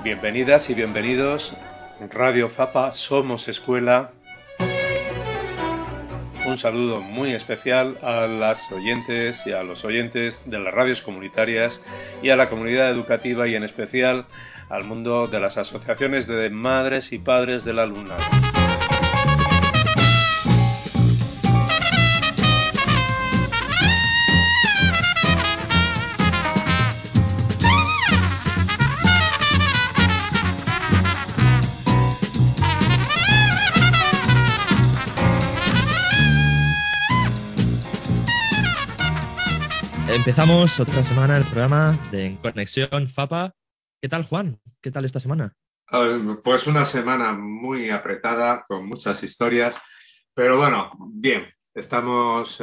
Bienvenidas y bienvenidos. Radio Fapa, somos escuela. Un saludo muy especial a las oyentes y a los oyentes de las radios comunitarias y a la comunidad educativa y en especial al mundo de las asociaciones de madres y padres del alumnado. Empezamos otra semana el programa de En Conexión FAPA. ¿Qué tal, Juan? ¿Qué tal esta semana? Pues una semana muy apretada, con muchas historias, pero bueno, bien, estamos,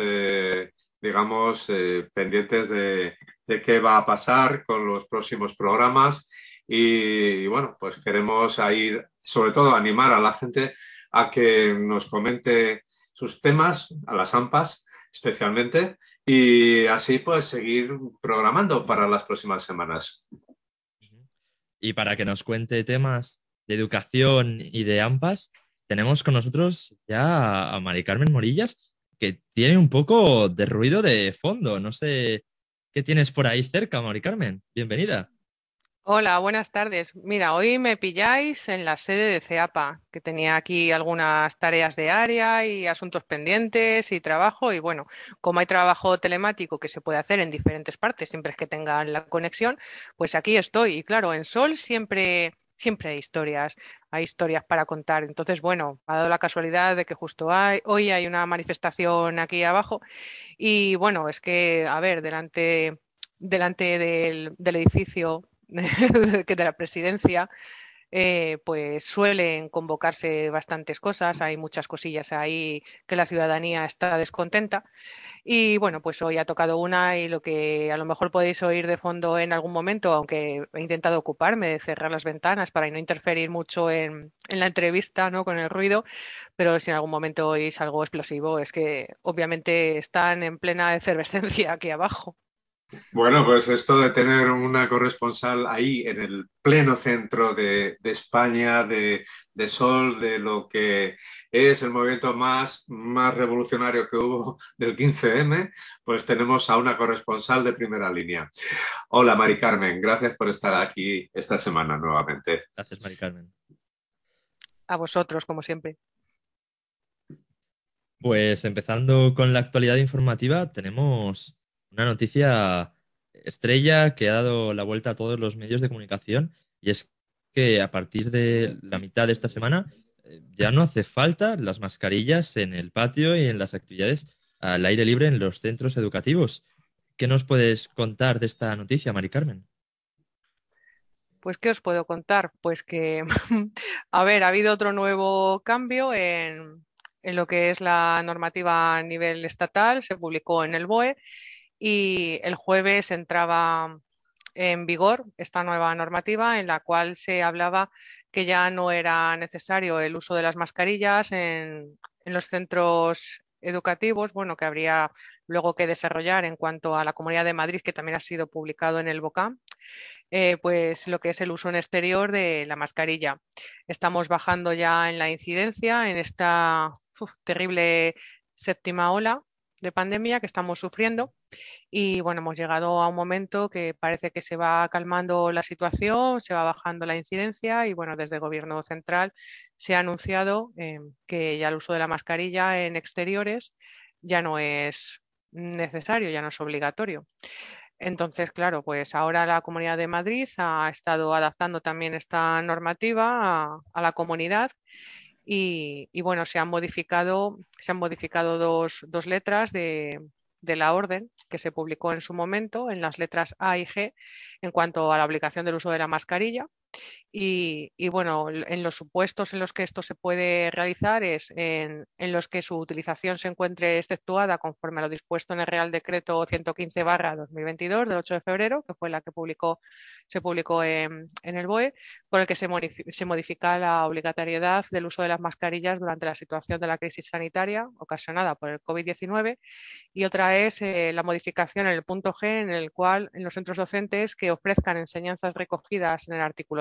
pendientes de qué va a pasar con los próximos programas y bueno, pues queremos ir, sobre todo, animar a la gente a que nos comente sus temas, a las AMPAs especialmente, y así pues seguir programando para las próximas semanas. Y para que nos cuente temas de educación y de AMPAs, tenemos con nosotros ya a Mari Carmen Morillas, que tiene un poco de ruido de fondo. No sé qué tienes por ahí cerca, Mari Carmen. Bienvenida. Hola, buenas tardes. Mira, hoy me pilláis en la sede de CEAPA, que tenía aquí algunas tareas de área y asuntos pendientes y trabajo. Y bueno, como hay trabajo telemático que se puede hacer en diferentes partes, siempre es que tengan la conexión, pues aquí estoy. Y claro, en Sol siempre hay historias para contar. Entonces, bueno, ha dado la casualidad de que hoy hay una manifestación aquí abajo. Y bueno, es que, a ver, delante del edificio que de la presidencia, pues suelen convocarse bastantes cosas, hay muchas cosillas ahí que la ciudadanía está descontenta y bueno, pues hoy ha tocado una y lo que a lo mejor podéis oír de fondo en algún momento, aunque he intentado ocuparme de cerrar las ventanas para no interferir mucho en la entrevista, ¿no? Con el ruido, pero si en algún momento oís algo explosivo es que obviamente están en plena efervescencia aquí abajo. Bueno, pues esto de tener una corresponsal ahí en el pleno centro de España, de Sol, de lo que es el movimiento más revolucionario que hubo del 15M, pues tenemos a una corresponsal de primera línea. Hola, Mari Carmen, gracias por estar aquí esta semana nuevamente. Gracias, Mari Carmen. A vosotros, como siempre. Pues empezando con la actualidad informativa, tenemos una noticia estrella que ha dado la vuelta a todos los medios de comunicación y es que a partir de la mitad de esta semana ya no hace falta las mascarillas en el patio y en las actividades al aire libre en los centros educativos. ¿Qué nos puedes contar de esta noticia, Mari Carmen? Pues, ¿qué os puedo contar? Pues que, a ver, ha habido otro nuevo cambio en lo que es la normativa a nivel estatal, se publicó en el BOE y el jueves entraba en vigor esta nueva normativa en la cual se hablaba que ya no era necesario el uso de las mascarillas en los centros educativos, bueno, que habría luego que desarrollar en cuanto a la Comunidad de Madrid, que también ha sido publicado en el BOCAM, pues lo que es el uso en exterior de la mascarilla. Estamos bajando ya en la incidencia en esta terrible séptima ola de pandemia que estamos sufriendo y bueno, hemos llegado a un momento que parece que se va calmando la situación, se va bajando la incidencia y bueno, desde el Gobierno central se ha anunciado que ya el uso de la mascarilla en exteriores ya no es necesario, ya no es obligatorio. Entonces, claro, pues ahora la Comunidad de Madrid ha estado adaptando también esta normativa a la comunidad y, bueno, se han modificado dos letras de la orden que se publicó en su momento, en las letras A y G, en cuanto a la obligación del uso de la mascarilla. Y, bueno, en los supuestos en los que esto se puede realizar es en los que su utilización se encuentre exceptuada conforme a lo dispuesto en el Real Decreto 115/2022 del 8 de febrero, que fue la que se publicó en el BOE, por el que se modifica la obligatoriedad del uso de las mascarillas durante la situación de la crisis sanitaria ocasionada por el COVID-19 y otra es la modificación en el punto G, en el cual en los centros docentes que ofrezcan enseñanzas recogidas en el artículo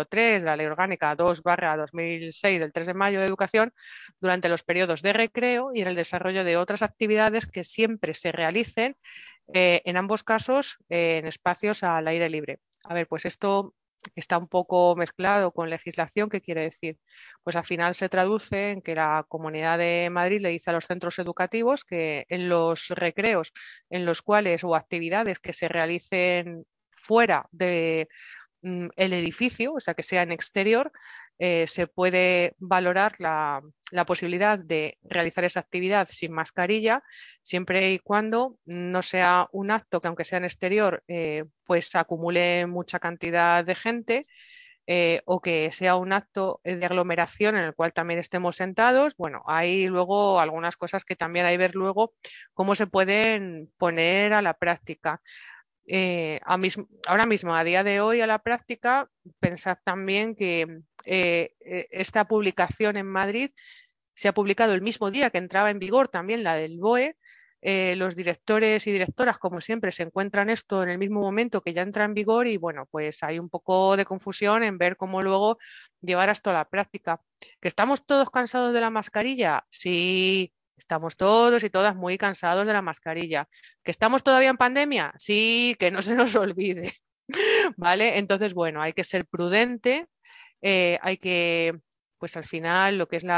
3 de la Ley Orgánica 2/2006 del 3 de mayo de Educación durante los periodos de recreo y en el desarrollo de otras actividades que siempre se realicen, en ambos casos, en espacios al aire libre. A ver, pues esto está un poco mezclado con legislación. ¿Qué quiere decir? Pues al final se traduce en que la Comunidad de Madrid le dice a los centros educativos que en los recreos en los cuales o actividades que se realicen fuera de el edificio, o sea, que sea en exterior, se puede valorar la posibilidad de realizar esa actividad sin mascarilla, siempre y cuando no sea un acto que, aunque sea en exterior, pues acumule mucha cantidad de gente, o que sea un acto de aglomeración en el cual también estemos sentados. Bueno, hay luego algunas cosas que también hay que ver luego cómo se pueden poner a la práctica. Ahora mismo, a día de hoy, a la práctica, pensad también que esta publicación en Madrid se ha publicado el mismo día que entraba en vigor también la del BOE. Los directores y directoras, como siempre, se encuentran esto en el mismo momento que ya entra en vigor y bueno, pues hay un poco de confusión en ver cómo luego llevar esto a la práctica. ¿Que estamos todos cansados de la mascarilla? Sí, estamos todos y todas muy cansados de la mascarilla. ¿Que estamos todavía en pandemia? Sí, que no se nos olvide. ¿Vale? Entonces, bueno, hay que ser prudente, hay que, pues al final,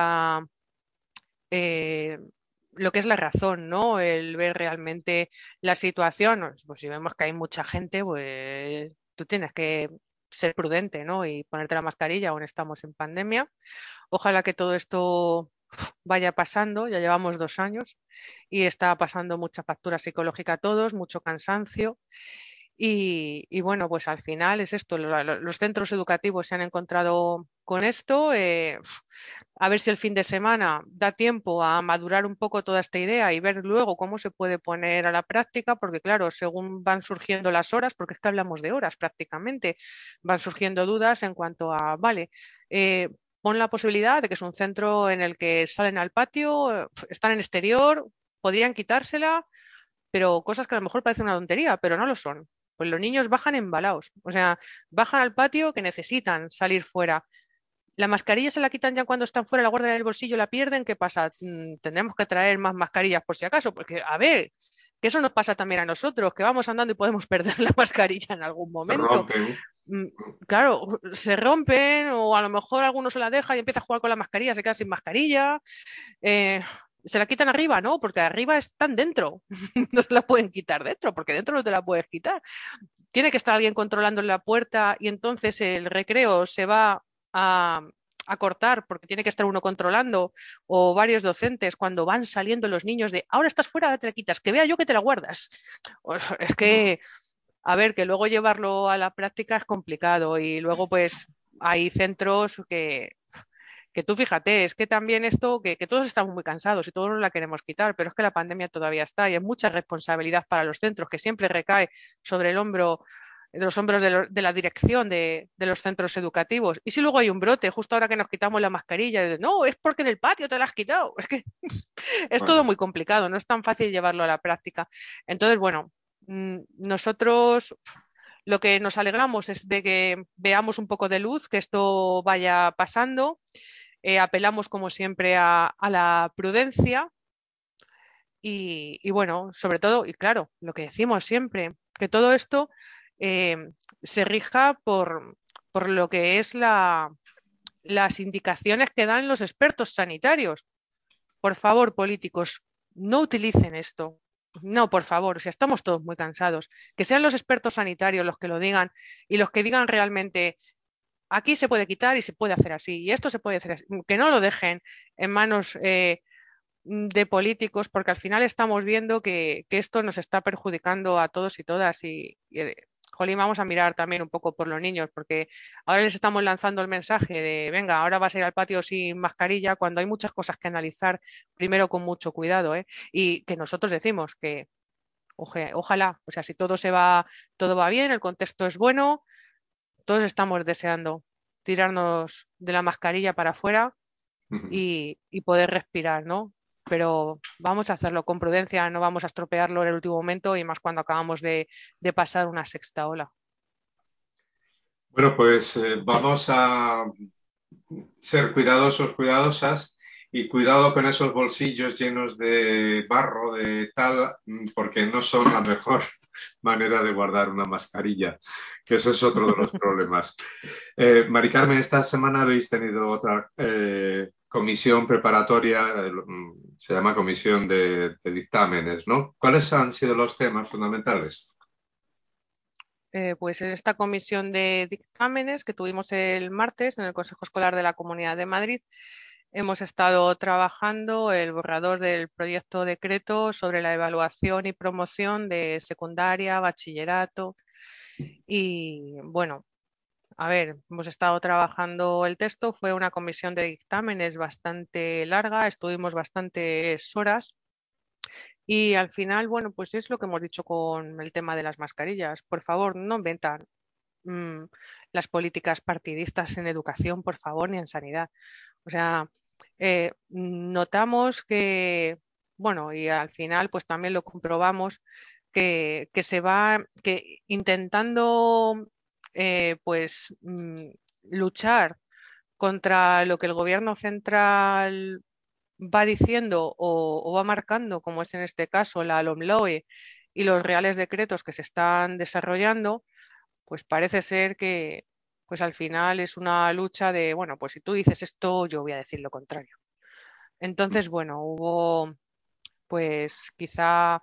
eh, lo que es la razón, ¿no? El ver realmente la situación. Pues si vemos que hay mucha gente, pues tú tienes que ser prudente, ¿no? Y ponerte la mascarilla, aún estamos en pandemia. Ojalá que todo esto vaya pasando, ya llevamos 2 años y está pasando mucha factura psicológica a todos, mucho cansancio. Y bueno, pues al final es esto, los centros educativos se han encontrado con esto. A ver si el fin de semana da tiempo a madurar un poco toda esta idea y ver luego cómo se puede poner a la práctica, porque claro, según van surgiendo las horas, porque es que hablamos de horas prácticamente, van surgiendo dudas en cuanto a, vale, pon la posibilidad de que es un centro en el que salen al patio, están en exterior, podrían quitársela, pero cosas que a lo mejor parecen una tontería, pero no lo son. Pues los niños bajan embalados, o sea, bajan al patio que necesitan salir fuera. La mascarilla se la quitan ya cuando están fuera, la guardan en el bolsillo, la pierden. ¿Qué pasa? Tendremos que traer más mascarillas por si acaso, porque, a ver, que eso nos pasa también a nosotros, que vamos andando y podemos perder la mascarilla en algún Se momento. rompen. Claro, se rompen o a lo mejor alguno se la deja y empieza a jugar con la mascarilla, se queda sin mascarilla. eh, Se la quitan arriba, ¿no? Porque arriba están dentro. No se la pueden quitar dentro, porque dentro no te la puedes quitar. Tiene que estar alguien controlando la puerta y entonces el recreo se va a, a cortar porque tiene que estar uno controlando, o varios docentes cuando van saliendo los niños de ahora estás fuera, te la quitas, que vea yo que te la guardas. Es que, a ver, que luego llevarlo a la práctica es complicado y luego pues hay centros que tú fíjate, es que también esto, que todos estamos muy cansados y todos nos la queremos quitar, pero es que la pandemia todavía está y es mucha responsabilidad para los centros, que siempre recae sobre el hombro, de los hombros de la dirección de los centros educativos. Y si luego hay un brote, justo ahora que nos quitamos la mascarilla, no, es porque en el patio te la has quitado. Es que es todo Bueno, muy complicado, no es tan fácil llevarlo a la práctica. Entonces, bueno, nosotros lo que nos alegramos es de que veamos un poco de luz, que esto vaya pasando. Apelamos, como siempre, a la prudencia y bueno, sobre todo, y claro, lo que decimos siempre, que todo esto eh, se rija por lo que es las indicaciones que dan los expertos sanitarios. Por favor, políticos, no utilicen esto. No, por favor, si estamos todos muy cansados, que sean los expertos sanitarios los que lo digan y los que digan realmente aquí se puede quitar y se puede hacer así, y esto se puede hacer así, que no lo dejen en manos de políticos, porque al final estamos viendo que esto nos está perjudicando a todos y todas jolín, vamos a mirar también un poco por los niños, porque ahora les estamos lanzando el mensaje de, venga, ahora vas a ir al patio sin mascarilla, cuando hay muchas cosas que analizar, primero con mucho cuidado, ¿eh? Y que nosotros decimos que ojalá, o sea, si todo va bien, el contexto es bueno, todos estamos deseando tirarnos de la mascarilla para afuera y poder respirar, ¿no? Pero vamos a hacerlo con prudencia, no vamos a estropearlo en el último momento y más cuando acabamos de pasar una sexta ola. Bueno, pues vamos a ser cuidadosos, cuidadosas y cuidado con esos bolsillos llenos de barro, de tal, porque no son la mejor manera de guardar una mascarilla, que eso es otro de los problemas. Mari Carmen, esta semana habéis tenido otra comisión preparatoria, se llama comisión de dictámenes, ¿no? ¿Cuáles han sido los temas fundamentales? Pues en esta comisión de dictámenes que tuvimos el martes en el Consejo Escolar de la Comunidad de Madrid, hemos estado trabajando el borrador del proyecto decreto sobre la evaluación y promoción de secundaria, bachillerato y bueno, a ver, hemos estado trabajando el texto, fue una comisión de dictámenes bastante larga, estuvimos bastantes horas. Y al final, bueno, pues es lo que hemos dicho con el tema de las mascarillas. Por favor, no inventan mm, las políticas partidistas en educación, por favor, ni en sanidad. O sea, notamos que, bueno, y al final, pues también lo comprobamos, que se va, que intentando, pues, luchar contra lo que el gobierno central va diciendo o va marcando, como es en este caso la LOMLOE y los reales decretos que se están desarrollando, pues parece ser que pues al final es una lucha de, bueno, pues si tú dices esto, yo voy a decir lo contrario. Entonces, bueno, hubo pues quizá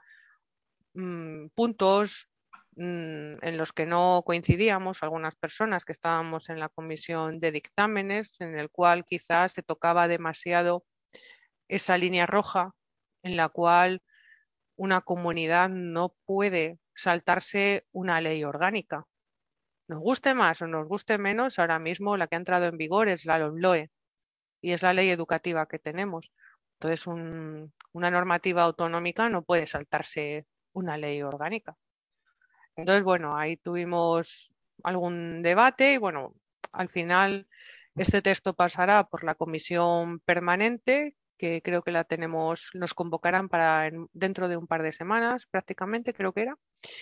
puntos en los que no coincidíamos, algunas personas que estábamos en la comisión de dictámenes, en el cual quizás se tocaba demasiado esa línea roja en la cual una comunidad no puede saltarse una ley orgánica. Nos guste más o nos guste menos, ahora mismo la que ha entrado en vigor es la LOMLOE y es la ley educativa que tenemos. Entonces, una normativa autonómica no puede saltarse una ley orgánica. Entonces, bueno, ahí tuvimos algún debate y bueno, al final este texto pasará por la comisión permanente, que creo que la tenemos, nos convocarán para dentro de un par de semanas prácticamente, creo que era.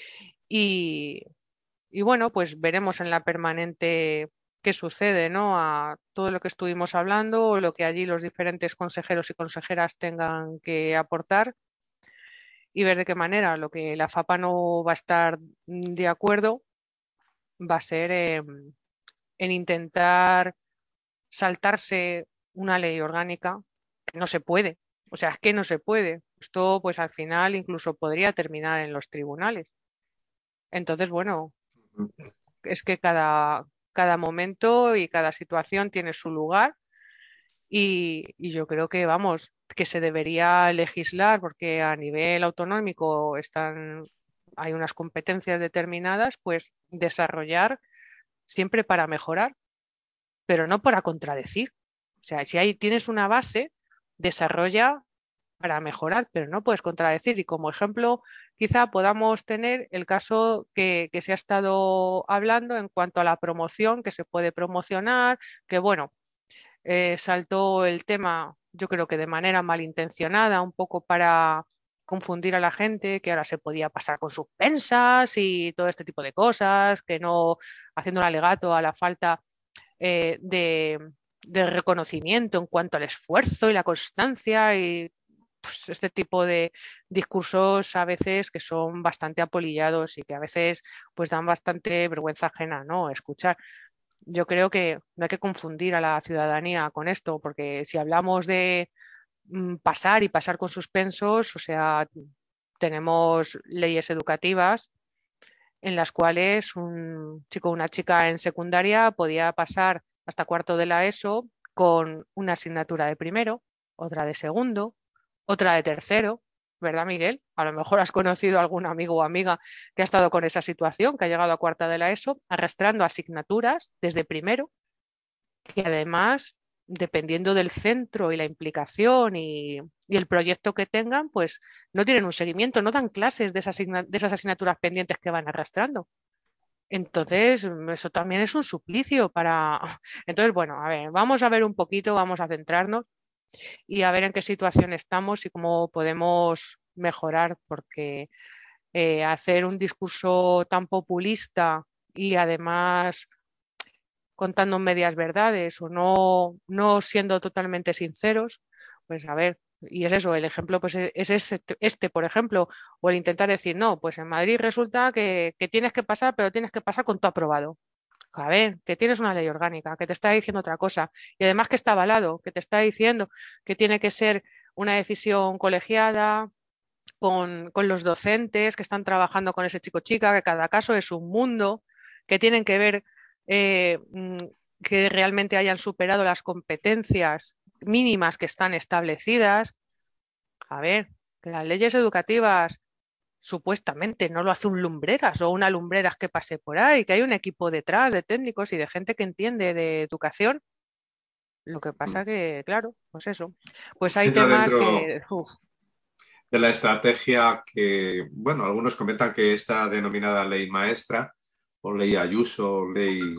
Y, y bueno, pues veremos en la permanente qué sucede, ¿no? A todo lo que estuvimos hablando, o lo que allí los diferentes consejeros y consejeras tengan que aportar y ver de qué manera. Lo que la FAPA no va a estar de acuerdo va a ser en intentar saltarse una ley orgánica que no se puede. O sea, es que no se puede. Esto, pues al final, incluso podría terminar en los tribunales. Entonces, bueno, es que cada momento y cada situación tiene su lugar y yo creo que, vamos, que se debería legislar porque a nivel autonómico hay unas competencias determinadas, pues desarrollar siempre para mejorar, pero no para contradecir. O sea, si ahí tienes una base, desarrolla para mejorar, pero no puedes contradecir. Y como ejemplo, quizá podamos tener el caso que se ha estado hablando en cuanto a la promoción, que se puede promocionar, que bueno, saltó el tema, yo creo que de manera malintencionada, un poco para confundir a la gente, que ahora se podía pasar con suspensas y todo este tipo de cosas, que no, haciendo un alegato a la falta eh, de, de reconocimiento en cuanto al esfuerzo y la constancia y pues, este tipo de discursos a veces que son bastante apolillados y que a veces pues dan bastante vergüenza ajena, ¿no? Escuchar. Yo creo que no hay que confundir a la ciudadanía con esto, porque si hablamos de pasar y pasar con suspensos, o sea, tenemos leyes educativas en las cuales un chico o una chica en secundaria podía pasar hasta cuarto de la ESO con una asignatura de primero, otra de segundo, otra de tercero, ¿verdad, Miguel? A lo mejor has conocido a algún amigo o amiga que ha estado con esa situación, que ha llegado a cuarta de la ESO, arrastrando asignaturas desde primero, que además, dependiendo del centro y la implicación y el proyecto que tengan, pues no tienen un seguimiento, no dan clases de esas asignaturas pendientes que van arrastrando. Entonces, eso también es un suplicio para... Entonces, bueno, a ver, vamos a ver un poquito, vamos a centrarnos y a ver en qué situación estamos y cómo podemos mejorar, porque hacer un discurso tan populista y además contando medias verdades o no siendo totalmente sinceros, pues a ver, y es eso, el ejemplo pues es este, por ejemplo, o el intentar decir, no, pues en Madrid resulta que tienes que pasar, pero tienes que pasar con todo aprobado. A ver, que tienes una ley orgánica, que te está diciendo otra cosa, y además que está avalado, que te está diciendo que tiene que ser una decisión colegiada con los docentes que están trabajando con ese chico o chica, que cada caso es un mundo, que tienen que ver eh, mm, que realmente hayan superado las competencias mínimas que están establecidas. A ver, que las leyes educativas supuestamente no lo hace un lumbreras o una lumbreras que pase por ahí, que hay un equipo detrás de técnicos y de gente que entiende de educación. Lo que pasa que, claro, pues eso, pues hay Entra temas dentro que, uf, de la estrategia que, bueno, algunos comentan que está denominada ley maestra o ley Ayuso o ley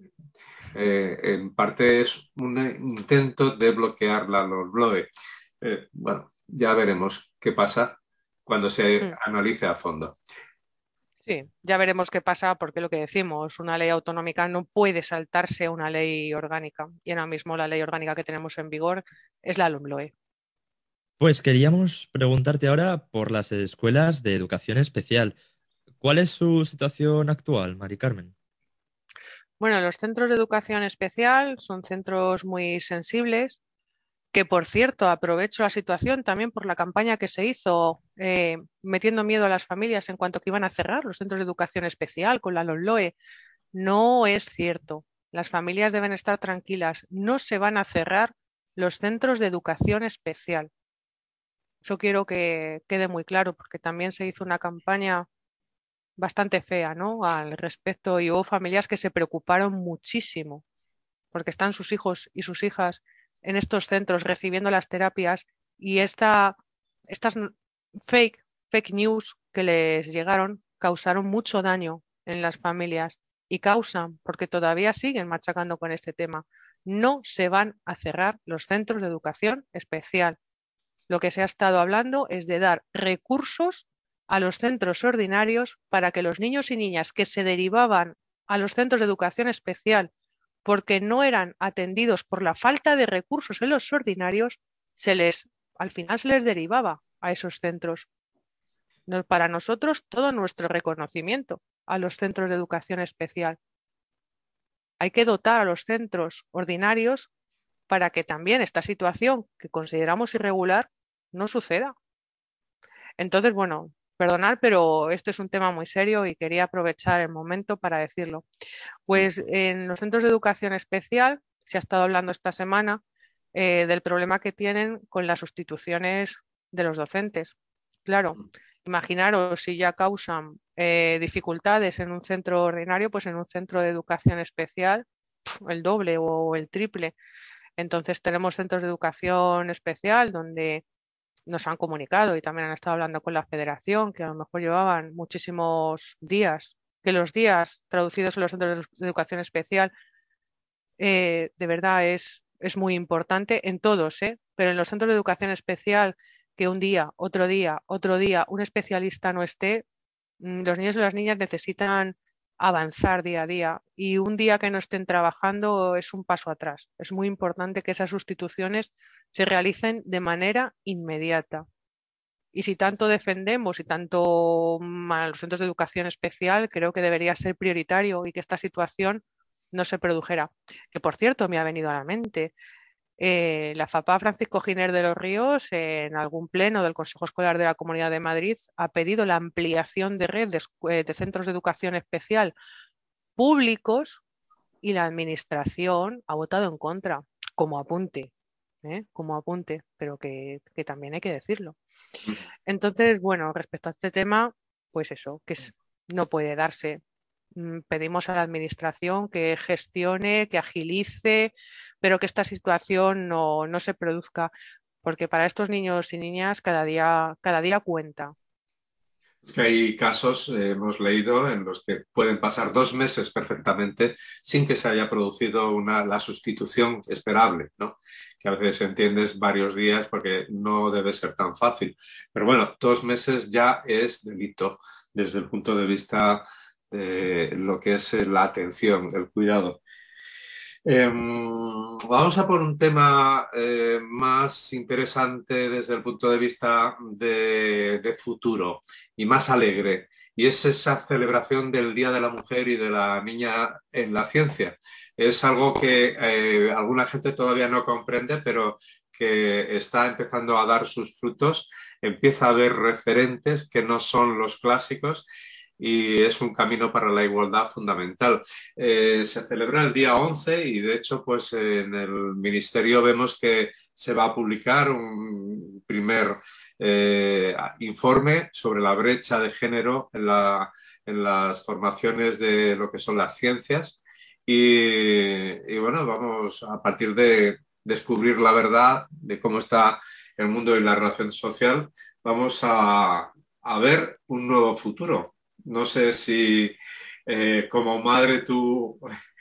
en parte es un intento de bloquear la LOMLOE. Bueno, ya veremos qué pasa cuando se mm, analice a fondo. sí, ya veremos qué pasa porque lo que decimos, una ley autonómica no puede saltarse una ley orgánica y ahora mismo la ley orgánica que tenemos en vigor es la LOMLOE. Pues queríamos preguntarte ahora por las escuelas de educación especial. ¿Cuál es su situación actual, Mari Carmen? Bueno, los centros de educación especial son centros muy sensibles que, por cierto, aprovecho la situación también por la campaña que se hizo metiendo miedo a las familias en cuanto que iban a cerrar los centros de educación especial con la LOMLOE. No es cierto. Las familias deben estar tranquilas. No se van a cerrar los centros de educación especial. Eso quiero que quede muy claro porque también se hizo una campaña bastante fea, ¿no? Al respecto y hubo familias que se preocuparon muchísimo porque están sus hijos y sus hijas en estos centros recibiendo las terapias y estas fake news que les llegaron causaron mucho daño en las familias y causan, porque todavía siguen machacando con este tema. No se van a cerrar los centros de educación especial. Lo que se ha estado hablando es de dar recursos a los centros ordinarios para que los niños y niñas que se derivaban a los centros de educación especial porque no eran atendidos por la falta de recursos en los ordinarios, al final se les derivaba a esos centros. Para nosotros, todo nuestro reconocimiento a los centros de educación especial. Hay que dotar a los centros ordinarios para que también esta situación que consideramos irregular no suceda. Entonces, bueno, perdonad, pero este es un tema muy serio y quería aprovechar el momento para decirlo. Pues en los centros de educación especial se ha estado hablando esta semana del problema que tienen con las sustituciones de los docentes. Claro, imaginaros si ya causan dificultades en un centro ordinario, pues en un centro de educación especial, el doble o el triple. Entonces tenemos centros de educación especial donde nos han comunicado y también han estado hablando con la federación, que a lo mejor llevaban muchísimos días, que los días traducidos en los centros de educación especial de verdad es muy importante en todos, pero en los centros de educación especial, que un día, otro día, un especialista no esté, los niños y las niñas necesitan avanzar día a día y un día que no estén trabajando es un paso atrás. Es muy importante que esas sustituciones se realicen de manera inmediata. Y si tanto defendemos y tanto a los centros de educación especial, creo que debería ser prioritario y que esta situación no se produjera. Que por cierto, me ha venido a la mente, la FAPA Francisco Giner de los Ríos, en algún pleno del Consejo Escolar de la Comunidad de Madrid, ha pedido la ampliación de red de centros de educación especial públicos y la Administración ha votado en contra, como apunte, como apunte, pero que también hay que decirlo. Entonces, bueno, respecto a este tema, pues eso, no puede darse. Pedimos a la Administración que gestione, que agilice, pero que esta situación no se produzca, porque para estos niños y niñas cada día cuenta. Es que hay casos, hemos leído, en los que pueden pasar 2 meses perfectamente sin que se haya producido la sustitución esperable, ¿no? Que a veces entiendes varios días porque no debe ser tan fácil. Pero bueno, 2 meses ya es delito desde el punto de vista de lo que es la atención, el cuidado. Vamos a por un tema más interesante desde el punto de vista de futuro y más alegre, y es esa celebración del Día de la Mujer y de la Niña en la ciencia. Es algo que alguna gente todavía no comprende, pero que está empezando a dar sus frutos. Empieza a haber referentes que no son los clásicos y es un camino para la igualdad fundamental. Se celebra el día 11 y de hecho pues en el ministerio vemos que se va a publicar un primer informe sobre la brecha de género en las formaciones de lo que son las ciencias y bueno, vamos a partir de descubrir la verdad de cómo está el mundo y la relación social, vamos a ver un nuevo futuro. No sé si como madre tú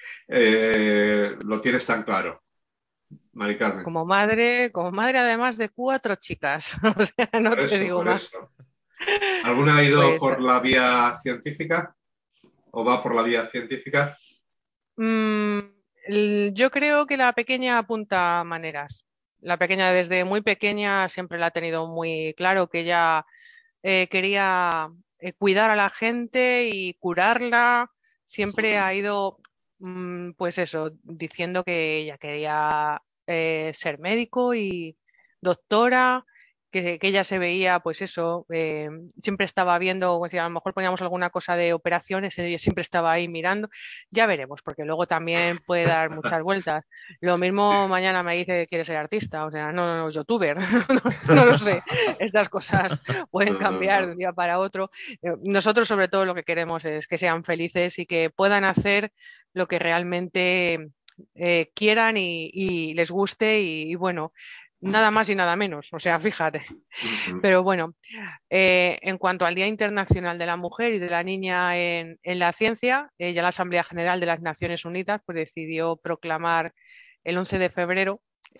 lo tienes tan claro, Mari Carmen. Como madre además de 4 chicas, o sea, no Por te eso, digo por más. eso. ¿Alguna ha ido Pues por la vía científica o va por la vía científica? mm, yo creo que la pequeña apunta maneras. La pequeña desde muy pequeña siempre la ha tenido muy claro que ella quería cuidar a la gente y curarla. Siempre ha ido, pues eso, diciendo que ella quería ser médico y doctora, que ella se veía, pues eso, siempre estaba viendo, pues, si a lo mejor poníamos alguna cosa de operaciones, ella siempre estaba ahí mirando. Ya veremos, porque luego también puede dar muchas vueltas. Lo mismo mañana me dice que quiere ser artista, o sea, no, youtuber, no lo sé. Estas cosas pueden No, no, cambiar de no. un día para otro. Nosotros sobre todo lo que queremos es que sean felices y que puedan hacer lo que realmente quieran y les guste y bueno, nada más y nada menos. O sea, fíjate. Ujú. Pero bueno, en cuanto al Día Internacional de la Mujer y de la Niña en la Ciencia, ya la Asamblea General de las Naciones Unidas pues, decidió proclamar el 11 de febrero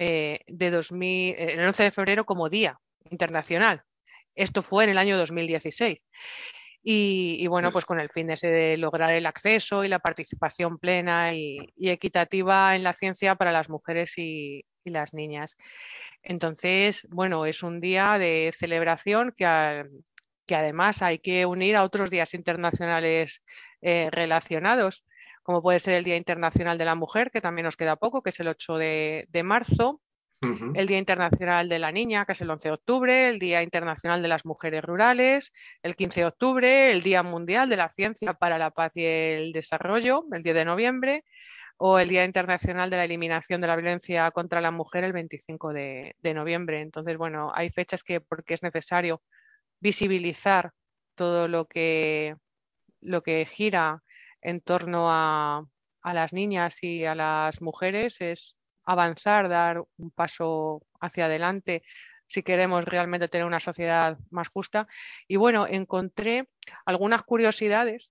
el 11 de febrero como Día Internacional. Esto fue en el año 2016. Y bueno, pues con el fin de lograr el acceso y la participación plena y equitativa en la ciencia para las mujeres y las niñas. Entonces, bueno, es un día de celebración que además hay que unir a otros días internacionales relacionados, como puede ser el Día Internacional de la Mujer, que también nos queda poco, que es el 8 de marzo, Ujú. el Día Internacional de la Niña, que es el 11 de octubre, el Día Internacional de las Mujeres Rurales, el 15 de octubre, el Día Mundial de la Ciencia para la Paz y el Desarrollo, el 10 de noviembre, o el Día Internacional de la Eliminación de la Violencia contra la Mujer, el 25 de noviembre. Entonces, bueno, hay fechas que porque es necesario visibilizar todo lo que gira en torno a las niñas y a las mujeres es avanzar, dar un paso hacia adelante si queremos realmente tener una sociedad más justa. Y bueno, encontré algunas curiosidades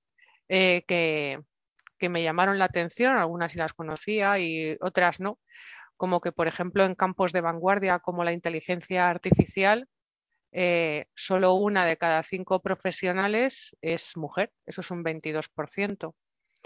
que me llamaron la atención, algunas sí las conocía y otras no, como que, por ejemplo, en campos de vanguardia como la inteligencia artificial, solo 1 de cada 5 profesionales es mujer, eso es un 22%.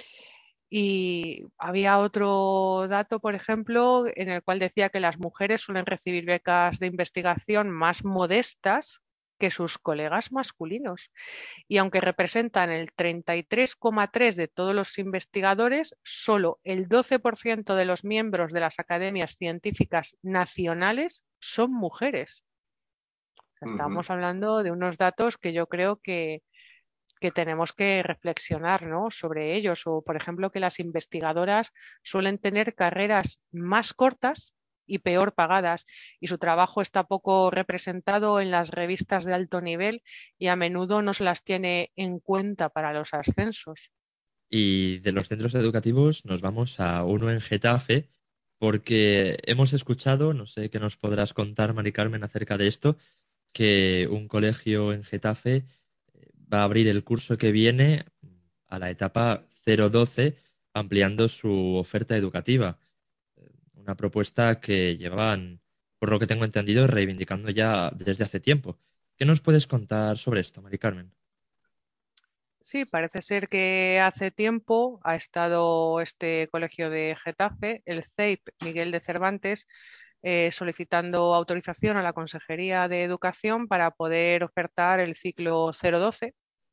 Y había otro dato, por ejemplo, en el cual decía que las mujeres suelen recibir becas de investigación más modestas que sus colegas masculinos. Y aunque representan el 33,3% de todos los investigadores, solo el 12% de los miembros de las academias científicas nacionales son mujeres. Ujú. Estamos hablando de unos datos que yo creo que tenemos que reflexionar, ¿no?, sobre ellos. O, por ejemplo, que las investigadoras suelen tener carreras más cortas y peor pagadas, y su trabajo está poco representado en las revistas de alto nivel y a menudo no se las tiene en cuenta para los ascensos. Y de los centros educativos nos vamos a uno en Getafe, porque hemos escuchado, no sé qué nos podrás contar, Mari Carmen, acerca de esto, que un colegio en Getafe va a abrir el curso que viene a la etapa 0-12, ampliando su oferta educativa. Una propuesta que llevaban, por lo que tengo entendido, reivindicando ya desde hace tiempo. ¿Qué nos puedes contar sobre esto, Mari Carmen? Sí, parece ser que hace tiempo ha estado este colegio de Getafe, el CEIP Miguel de Cervantes, solicitando autorización a la Consejería de Educación para poder ofertar el ciclo 012,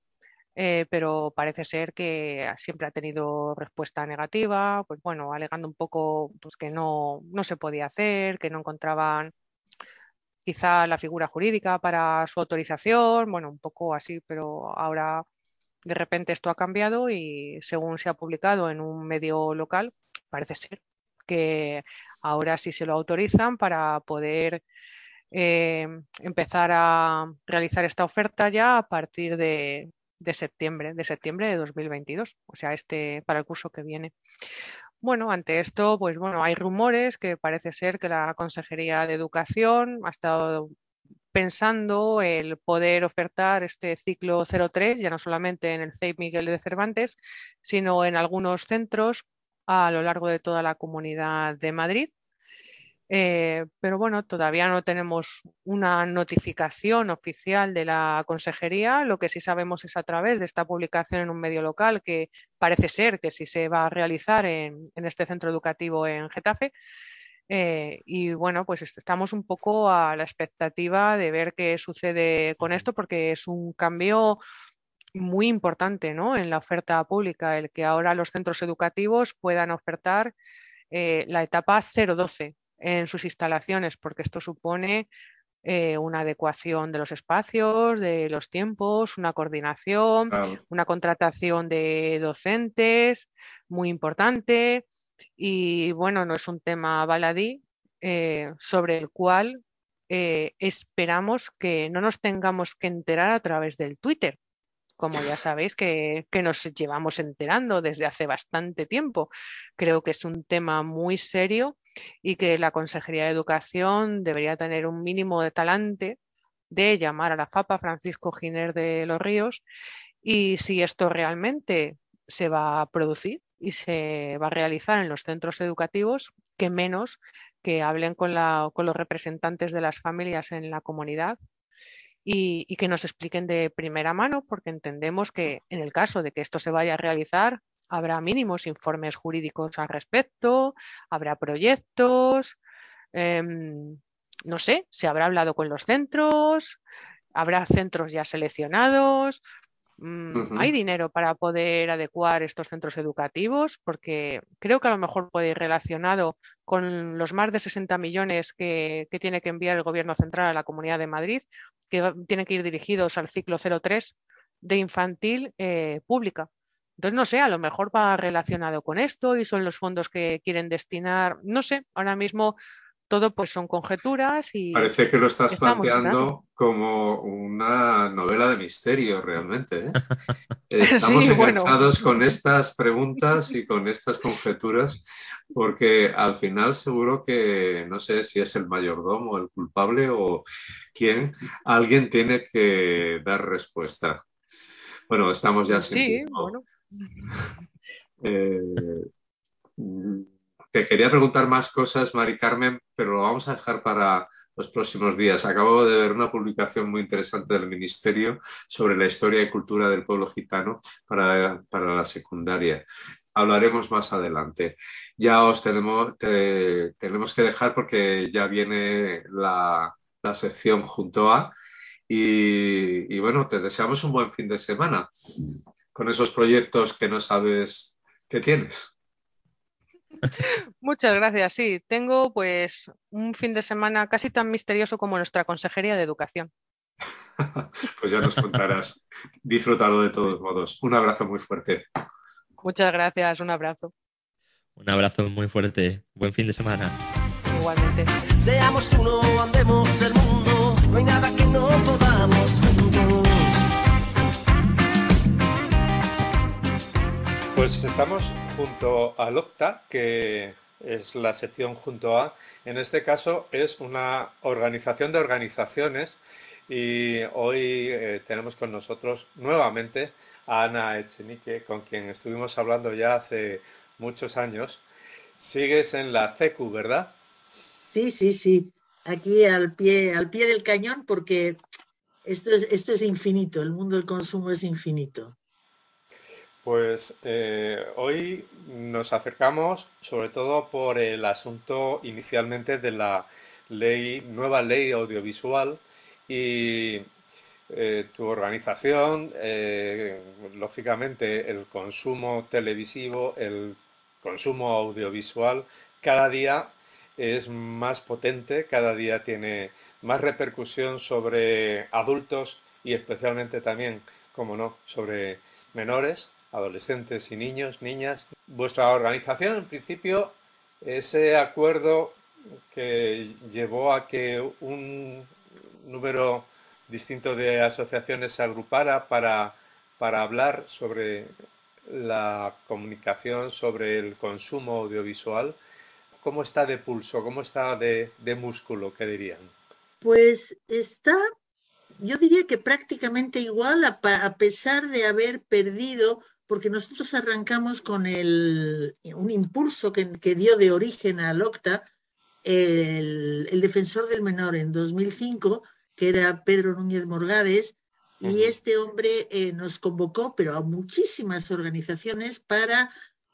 pero parece ser que siempre ha tenido respuesta negativa, pues bueno, alegando un poco pues que no se podía hacer, que no encontraban quizá la figura jurídica para su autorización, bueno, un poco así, pero ahora de repente esto ha cambiado y según se ha publicado en un medio local, parece ser que ahora sí se lo autorizan para poder eh, empezar a realizar esta oferta ya a partir de septiembre de 2022, o sea, para el curso que viene. Bueno, ante esto, pues bueno, hay rumores que parece ser que la Consejería de Educación ha estado pensando el poder ofertar este ciclo 03, ya no solamente en el CEIP Miguel de Cervantes, sino en algunos centros a lo largo de toda la Comunidad de Madrid. Pero bueno, todavía no tenemos una notificación oficial de la Consejería. Lo que sí sabemos es a través de esta publicación en un medio local que parece ser que sí se va a realizar en este centro educativo en Getafe. Y bueno, pues estamos un poco a la expectativa de ver qué sucede con esto, porque es un cambio muy importante, ¿no?, en la oferta pública, el que ahora los centros educativos puedan ofertar la etapa 012 en sus instalaciones, porque esto supone una adecuación de los espacios, de los tiempos, una coordinación, Claro. una contratación de docentes muy importante y bueno, no es un tema baladí sobre el cual esperamos que no nos tengamos que enterar a través del Twitter, como ya sabéis que nos llevamos enterando desde hace bastante tiempo. Creo que es un tema muy serio y que la Consejería de Educación debería tener un mínimo de talante de llamar a la FAPA Francisco Giner de los Ríos y si esto realmente se va a producir y se va a realizar en los centros educativos, que menos que hablen con los representantes de las familias en la comunidad y que nos expliquen de primera mano, porque entendemos que en el caso de que esto se vaya a realizar, habrá mínimos informes jurídicos al respecto, habrá proyectos, no sé, se habrá hablado con los centros, habrá centros ya seleccionados. Hay Ujú. dinero para poder adecuar estos centros educativos, porque creo que a lo mejor puede ir relacionado con los más de 60 millones que tiene que enviar el Gobierno central a la Comunidad de Madrid, que tienen que ir dirigidos al ciclo 03 de infantil pública. Entonces, no sé, a lo mejor va relacionado con esto y son los fondos que quieren destinar. No sé, ahora mismo todo pues son conjeturas y Parece que lo estás estamos esperando. planteando como una novela de misterio realmente, ¿eh? Estamos Sí, bueno. enganchados con estas preguntas y con estas conjeturas porque al final seguro que no sé si es el mayordomo el culpable o quién, alguien tiene que dar respuesta. Bueno, estamos ya sin Sí, tiempo. bueno. Eh, Te quería preguntar más cosas, Mari Carmen, pero lo vamos a dejar para los próximos días. Acabo de ver una publicación muy interesante del Ministerio sobre la historia y cultura del pueblo gitano para la secundaria. Hablaremos más adelante. Ya os tenemos que dejar porque ya viene la sección junto a y bueno, te deseamos un buen fin de semana con esos proyectos que no sabes que tienes. Muchas gracias. Sí, tengo pues un fin de semana casi tan misterioso como nuestra Consejería de Educación. Pues ya nos contarás. Disfrútalo de todos modos. Un abrazo muy fuerte. Muchas gracias, un abrazo. Un abrazo muy fuerte. Buen fin de semana. Igualmente. Seamos uno, andemos el mundo, no hay nada que no podamos juntos. Pues estamos junto al OCTA, que es la sección junto a. En este caso es una organización de organizaciones y hoy tenemos con nosotros nuevamente a Ana Echenique, con quien estuvimos hablando ya hace muchos años. Sigues en la CECU, ¿verdad? Sí, sí, sí. Aquí al pie del cañón, porque esto es infinito, el mundo del consumo es infinito. Pues hoy nos acercamos sobre todo por el asunto inicialmente de la nueva ley audiovisual y tu organización, lógicamente el consumo televisivo, el consumo audiovisual, cada día es más potente, cada día tiene más repercusión sobre adultos y especialmente también, como no, sobre menores, adolescentes y niños, niñas. Vuestra organización, en principio, ese acuerdo que llevó a que un número distinto de asociaciones se agrupara para hablar sobre la comunicación, sobre el consumo audiovisual. ¿Cómo está de pulso? ¿Cómo está de músculo, qué dirían? Pues está, yo diría que prácticamente igual, a pesar de haber perdido, porque nosotros arrancamos con un impulso que dio de origen al OCTA, el defensor del menor en 2005, que era Pedro Núñez Morgades, y Ujú, este hombre nos convocó, pero a muchísimas organizaciones para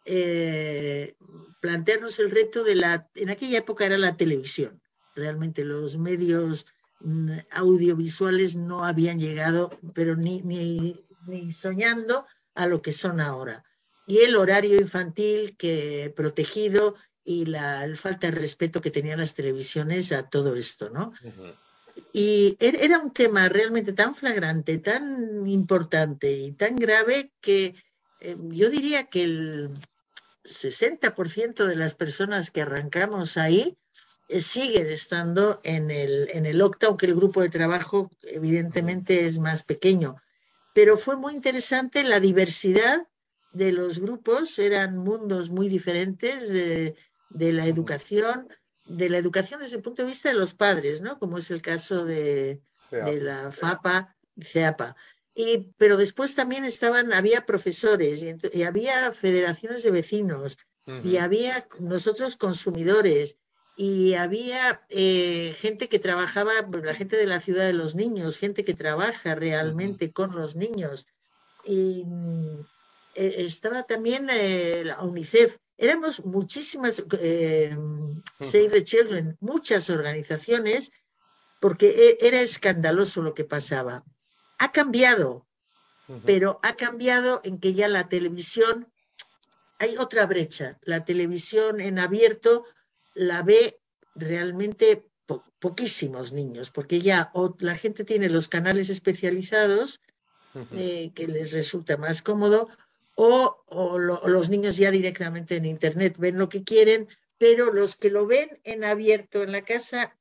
eh, plantearnos el reto en aquella época era la televisión. Realmente los medios audiovisuales no habían llegado, pero ni soñando a lo que son ahora. Y el horario infantil que protegido y la falta de respeto que tenían las televisiones a todo esto, ¿no? ujú, Y era un tema realmente tan flagrante, tan importante y tan grave que yo diría que el 60% de las personas que arrancamos ahí siguen estando en el OCTA, aunque el grupo de trabajo ujú, evidentemente es más pequeño. Pero fue muy interesante la diversidad de los grupos, eran mundos muy diferentes de la ujú. educación, desde el punto de vista de los padres, ¿no? Como es el caso de CEAPA. la FAPA y CEAPA. Pero después también había profesores y había federaciones de vecinos y Ujú, había nosotros consumidores y había gente que trabajaba, la gente de la ciudad de los niños, gente que trabaja ujú, realmente con los niños. Y estaba también la UNICEF. Éramos muchísimas, Save ujú, the Children, muchas organizaciones, porque era escandaloso lo que pasaba. Ha cambiado, ujú. pero ha cambiado en que ya la televisión, hay otra brecha. La televisión en abierto la ve realmente poquísimos niños, porque ya la gente tiene los canales especializados que les resulta más cómodo, o los niños ya directamente en Internet ven lo que quieren, pero los que lo ven en abierto en la casa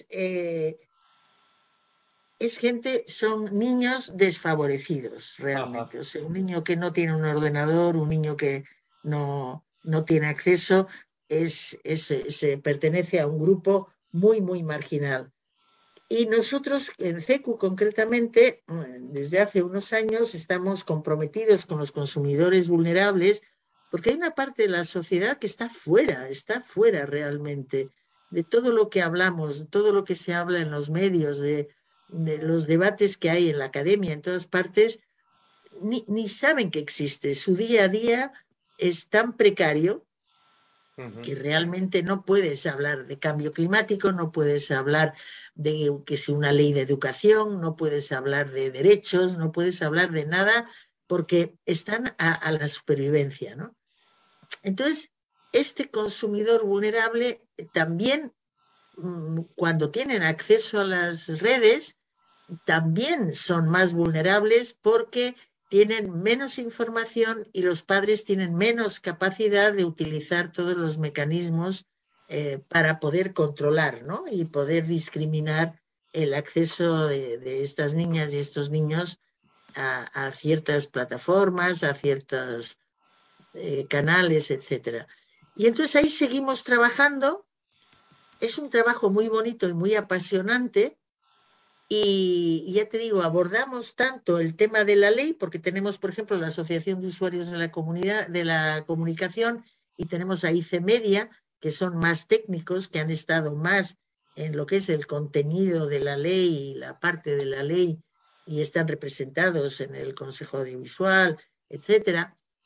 es gente, son niños desfavorecidos Ajá. realmente. O sea, un niño que no tiene un ordenador, un niño que no tiene acceso, se pertenece a un grupo muy, muy marginal. Y nosotros en CECU concretamente, desde hace unos años, estamos comprometidos con los consumidores vulnerables, porque hay una parte de la sociedad que está fuera realmente de todo lo que hablamos, de todo lo que se habla en los medios, de los debates que hay en la academia, en todas partes, ni saben que existe. Su día a día es tan precario Ujú, que realmente no puedes hablar de cambio climático, no puedes hablar de que si una ley de educación, no puedes hablar de derechos, no puedes hablar de nada porque están a la supervivencia, ¿no? Entonces, este consumidor vulnerable también, cuando tienen acceso a las redes, también son más vulnerables porque tienen menos información y los padres tienen menos capacidad de utilizar todos los mecanismos para poder controlar, ¿no? Y poder discriminar el acceso de estas niñas y estos niños a ciertas plataformas, a ciertos canales, etcétera. Y entonces ahí seguimos trabajando. Es un trabajo muy bonito y muy apasionante y ya te digo, abordamos tanto el tema de la ley, porque tenemos, por ejemplo, la Asociación de Usuarios de la Comunidad de la Comunicación y tenemos a ICE Media, que son más técnicos, que han estado más en lo que es el contenido de la ley y la parte de la ley y están representados en el Consejo Audiovisual, etcétera.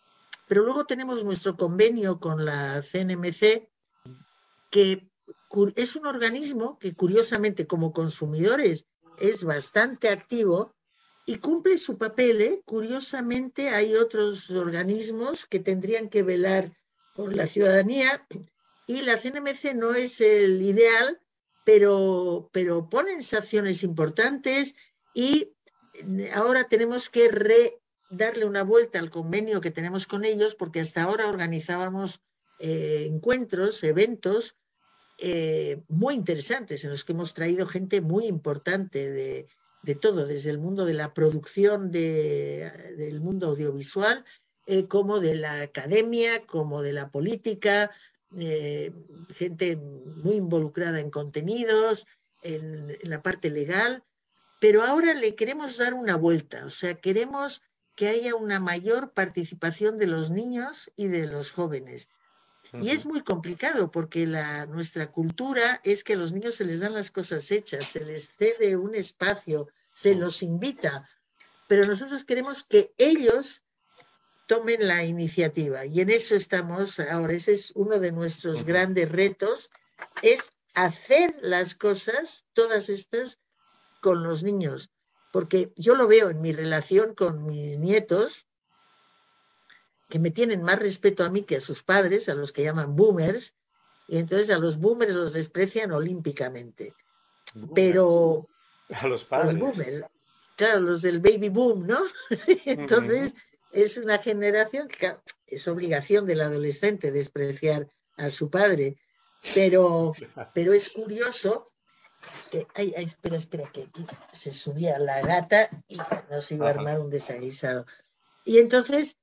Pero luego tenemos nuestro convenio con la CNMC, que es un organismo que curiosamente como consumidores es bastante activo y cumple su papel, ¿eh? Curiosamente hay otros organismos que tendrían que velar por la ciudadanía y la CNMC no es el ideal, pero ponen sanciones importantes y ahora tenemos que darle una vuelta al convenio que tenemos con ellos porque hasta ahora organizábamos encuentros, eventos muy interesantes en los que hemos traído gente muy importante de todo, desde el mundo de la producción del mundo audiovisual, como de la academia, como de la política, gente muy involucrada en contenidos, en la parte legal, pero ahora le queremos dar una vuelta, o sea, queremos que haya una mayor participación de los niños y de los jóvenes. Y es muy complicado porque nuestra cultura es que a los niños se les dan las cosas hechas, se les cede un espacio, se los invita, pero nosotros queremos que ellos tomen la iniciativa y en eso estamos ahora. Ese es uno de nuestros grandes retos, es hacer las cosas, todas estas, con los niños, porque yo lo veo en mi relación con mis nietos, que me tienen más respeto a mí que a sus padres, a los que llaman boomers, y entonces a los boomers los desprecian olímpicamente. Pero A los los padres. boomers, claro, los del baby boom, ¿no? Entonces es una generación que claro, es obligación del adolescente despreciar a su padre, pero es curioso que, espera, que aquí se subía la gata y nos iba a armar un desaguisado. Y entonces,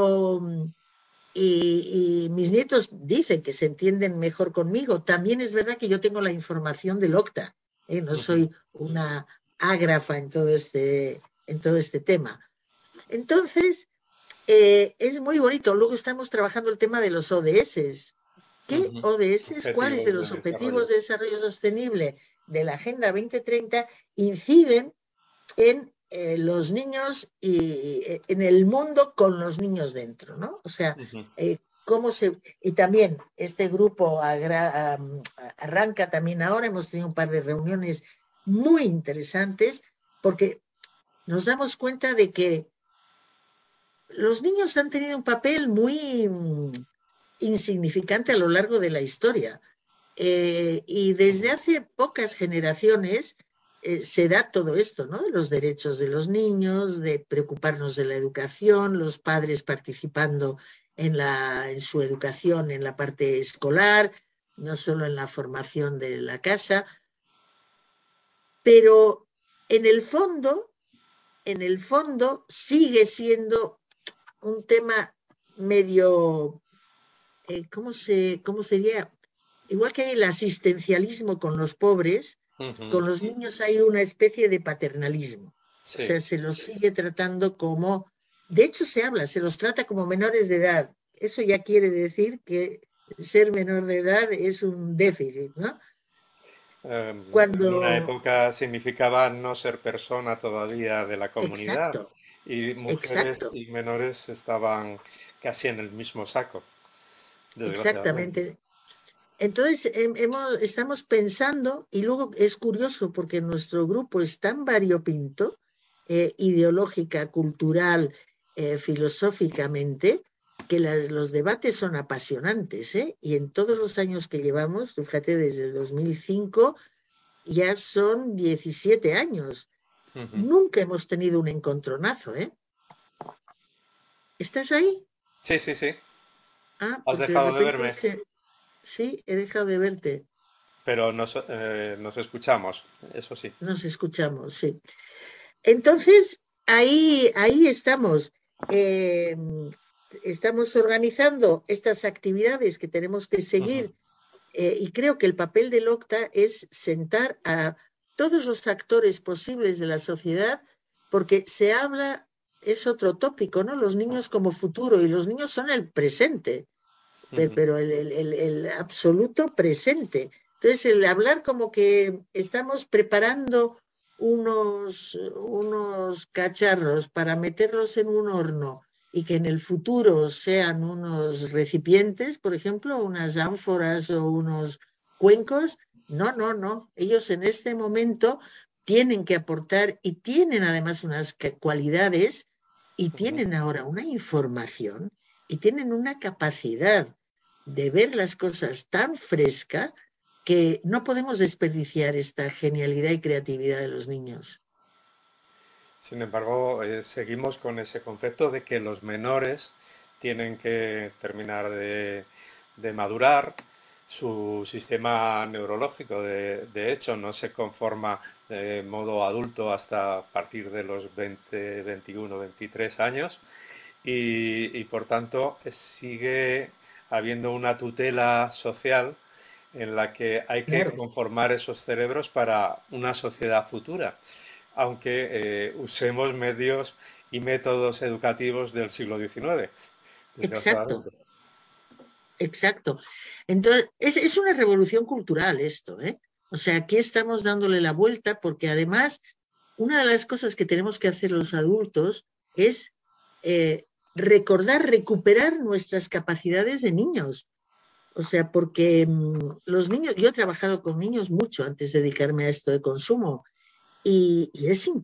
y mis nietos dicen que se entienden mejor conmigo. También es verdad que yo tengo la información del OCTA, ¿eh? No soy una ágrafa en todo este tema. Entonces, es muy bonito. Luego estamos trabajando el tema de los ODS. ¿Qué ODS, cuáles de los objetivos de desarrollo sostenible de la Agenda 2030 inciden en los niños y en el mundo con los niños dentro, ¿no? O sea, cómo se... Y también este grupo arranca también ahora, hemos tenido un par de reuniones muy interesantes porque nos damos cuenta de que los niños han tenido un papel muy insignificante a lo largo de la historia. Y desde hace pocas generaciones se da todo esto, ¿no? De los derechos de los niños, de preocuparnos de la educación, los padres participando en su educación en la parte escolar, no solo en la formación de la casa, pero en el fondo sigue siendo un tema medio, ¿cómo sería? Igual que hay el asistencialismo con los pobres, con los niños hay una especie de paternalismo. Sí. O sea, se los sigue tratando como... De hecho, se los trata como menores de edad. Eso ya quiere decir que ser menor de edad es un déficit, ¿no? En una época significaba no ser persona todavía de la comunidad. Exacto. Y mujeres y menores estaban casi en el mismo saco. Exactamente. Entonces, estamos pensando, y luego es curioso porque nuestro grupo es tan variopinto, ideológica, cultural, filosóficamente, que los debates son apasionantes, ¿eh? Y en todos los años que llevamos, fíjate, desde el 2005, ya son 17 años. Nunca hemos tenido un encontronazo, ¿eh? ¿Estás ahí? Sí, sí, sí. Ah, ¿Has dejado de verme? Sí, he dejado de verte. Pero nos escuchamos, eso sí. Nos escuchamos, sí. Entonces, ahí estamos. Estamos organizando estas actividades que tenemos que seguir y creo que el papel del OCTA es sentar a todos los actores posibles de la sociedad porque se habla, es otro tópico, ¿no? Los niños como futuro y los niños son el presente, pero el absoluto presente. Entonces, el hablar como que estamos preparando unos cacharros para meterlos en un horno y que en el futuro sean unos recipientes, por ejemplo, unas ánforas o unos cuencos. No, no, no. Ellos en este momento tienen que aportar y tienen además unas cualidades y tienen ahora una información y tienen una capacidad de ver las cosas tan fresca que no podemos desperdiciar esta genialidad y creatividad de los niños. Sin embargo, seguimos con ese concepto de que los menores tienen que terminar de madurar. Su sistema neurológico, de hecho, no se conforma de modo adulto hasta partir de los 20, 21, 23 años y por tanto sigue habiendo una tutela social en la que hay que Claro, conformar esos cerebros para una sociedad futura, aunque usemos medios y métodos educativos del siglo XIX, exacto, desgraciadamente. exacto. Entonces, es una revolución cultural esto, ¿eh? O sea, aquí estamos dándole la vuelta porque además una de las cosas que tenemos que hacer los adultos es recordar, recuperar nuestras capacidades de niños. O sea, porque los niños, yo he trabajado con niños mucho antes de dedicarme a esto de consumo y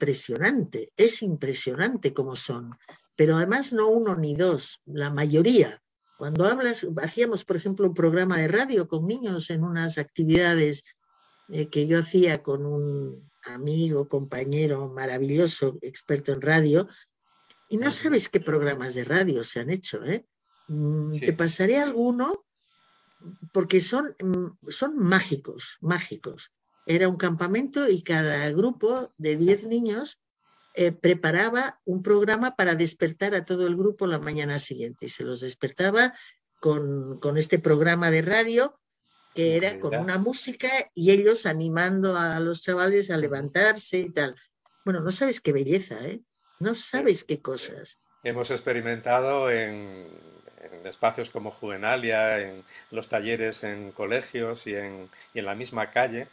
es impresionante cómo son. Pero además no uno ni dos, la mayoría. Cuando hablas, hacíamos, por ejemplo, un programa de radio con niños en unas actividades que yo hacía con un amigo, compañero maravilloso, experto en radio, y no Ujú. sabes qué programas de radio se han hecho, ¿eh? Te Sí, pasaré alguno porque son mágicos, mágicos. Era un campamento y cada grupo de 10 niños preparaba un programa para despertar a todo el grupo la mañana siguiente y se los despertaba con este programa de radio que era con increíble. una música y ellos animando a los chavales a Ujú. levantarse y tal. Bueno, no sabes qué belleza, ¿eh? No Eh, sabes qué cosas. Hemos experimentado en espacios como Juvenalia, en los talleres en colegios y en la misma calle.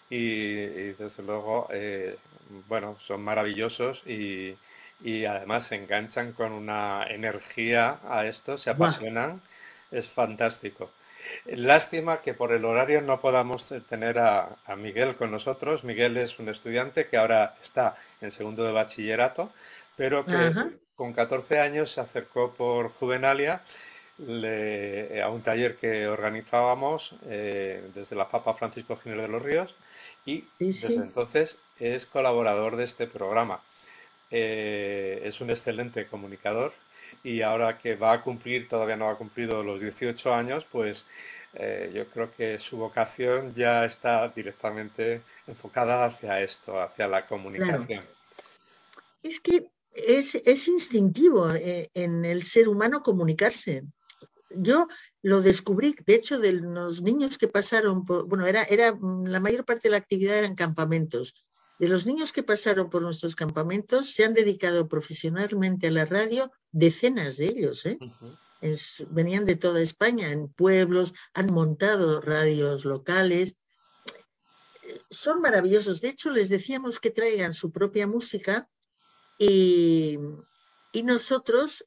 Y desde luego, bueno, son maravillosos y además se enganchan con una energía a esto, se Buah, apasionan, es fantástico. Lástima que por el horario no podamos tener a Miguel con nosotros. Miguel es un estudiante que ahora está en segundo de bachillerato, pero que ajá, con 14 años se acercó por Juvenalia a un taller que organizábamos desde la FAPA Francisco Giner de los Ríos y sí, desde sí. entonces es colaborador de este programa. Es un excelente comunicador y ahora que va a cumplir, todavía no ha cumplido los 18 años, pues yo creo que su vocación ya está directamente enfocada hacia esto, hacia la Claro. comunicación. Es que es instintivo en el ser humano comunicarse. Yo lo descubrí, de hecho, de los niños que pasaron por, bueno, la mayor parte de la actividad eran campamentos. De los niños que pasaron por nuestros campamentos, se han dedicado profesionalmente a la radio decenas de ellos, ¿eh? Ujú. Venían de toda España, en pueblos, han montado radios locales, son maravillosos. De hecho, les decíamos que traigan su propia música y, y nosotros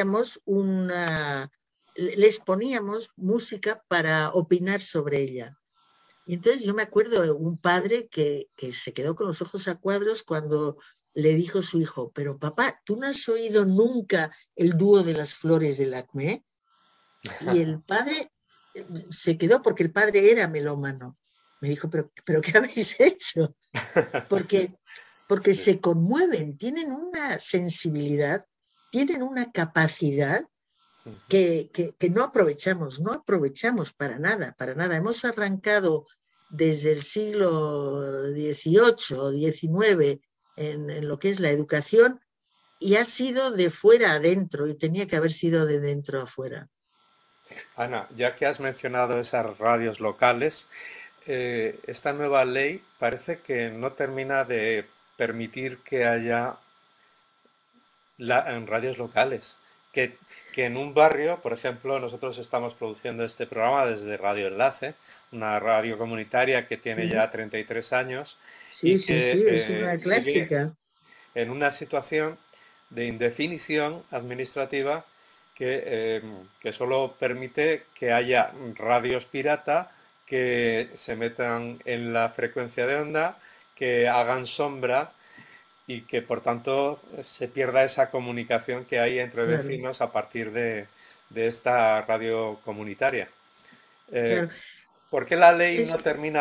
les poníamos música para opinar sobre ella. Y entonces yo me acuerdo de un padre que se quedó con los ojos a cuadros cuando le dijo a su hijo, pero papá, ¿tú no has oído nunca el dúo de las flores del Acme? Y el padre se quedó porque el padre era melómano. Me dijo, pero ¿qué habéis hecho? Porque, porque Sí. se conmueven, tienen una sensibilidad, tienen una capacidad Ujú. que no aprovechamos para nada. Hemos arrancado desde el siglo XVIII o XIX en lo que es la educación y ha sido de fuera a adentro y tenía que haber sido de dentro a afuera. Ana, ya que has mencionado esas radios locales, esta nueva ley parece que no termina de permitir que haya en radios locales. Que en un barrio, por ejemplo, nosotros estamos produciendo este programa desde Radio Enlace, una radio comunitaria que tiene Sí, ya 33 años sí, y sí, que sí, es una sigue clásica. en una situación de indefinición administrativa que solo permite que haya radios pirata que se metan en la frecuencia de onda, que hagan sombra y que por tanto se pierda esa comunicación que hay entre Claro, vecinos a partir de esta radio comunitaria. claro. Eh, ¿Por qué la ley Es no termina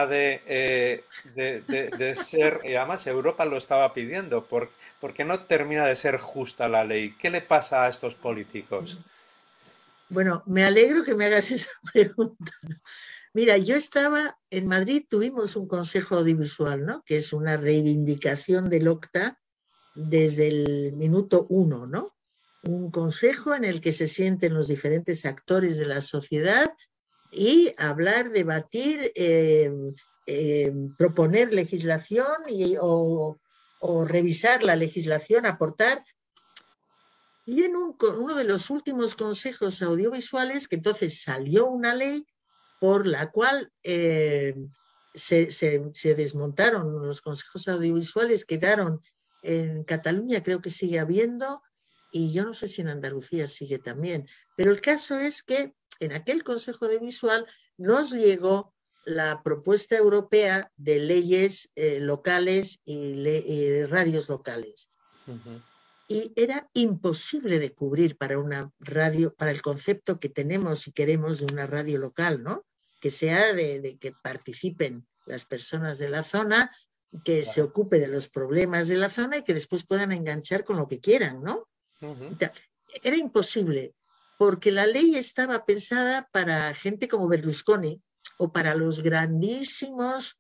de ser, y además Europa lo estaba pidiendo, por qué no termina de ser justa la ley? ¿Qué le pasa a estos políticos? Bueno, me alegro que me hagas esa pregunta. Mira, yo estaba en Madrid, tuvimos un consejo audiovisual, ¿no? Que es una reivindicación del OCTA desde el minuto uno, ¿no? Un consejo en el que se sienten los diferentes actores de la sociedad y hablar, debatir, proponer legislación o revisar la legislación, aportar. Y en uno de los últimos consejos audiovisuales, que entonces salió una ley por la cual se desmontaron los consejos audiovisuales, quedaron en Cataluña, creo que sigue habiendo, y yo no sé si en Andalucía sigue también. Pero el caso es que en aquel consejo audiovisual nos llegó la propuesta europea de leyes locales y radios locales. Ujú. Y era imposible de cubrir para una radio, para el concepto que tenemos y queremos de una radio local, ¿no? Que sea de que participen las personas de la zona, que se Claro. ocupe de los problemas de la zona y que después puedan enganchar con lo que quieran, ¿no? Ujú. Era imposible, porque la ley estaba pensada para gente como Berlusconi o para los grandísimos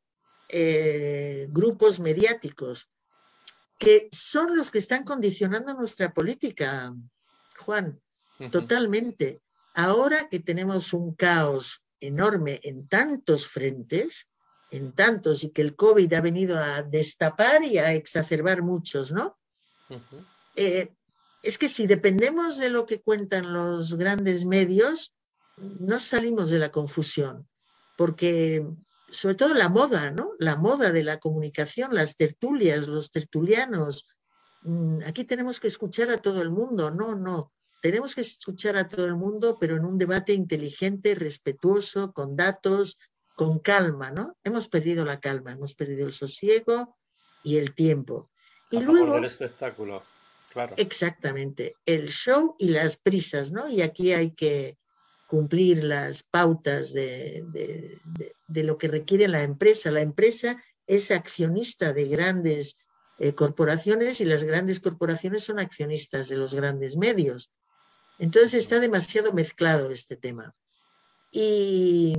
grupos mediáticos que son los que están condicionando nuestra política, Juan, Ujú. totalmente. Ahora que tenemos un caos enorme en tantos frentes, en tantos, y que el COVID ha venido a destapar y a exacerbar muchos, ¿no? Ujú. Eh, es que si dependemos de lo que cuentan los grandes medios, no salimos de la confusión, porque sobre todo la moda, ¿no? La moda de la comunicación, las tertulias, los tertulianos. Aquí tenemos que escuchar a todo el mundo, no, no. Tenemos que escuchar a todo el mundo, pero en un debate inteligente, respetuoso, con datos, con calma, ¿no? Hemos perdido la calma, hemos perdido el sosiego y el tiempo. A Y favor del luego espectáculo, claro. exactamente, el show y las prisas, ¿no? Y aquí hay que cumplir las pautas de lo que requiere la empresa. La empresa es accionista de grandes corporaciones y las grandes corporaciones son accionistas de los grandes medios. Entonces Ujú. está demasiado mezclado este tema. Y,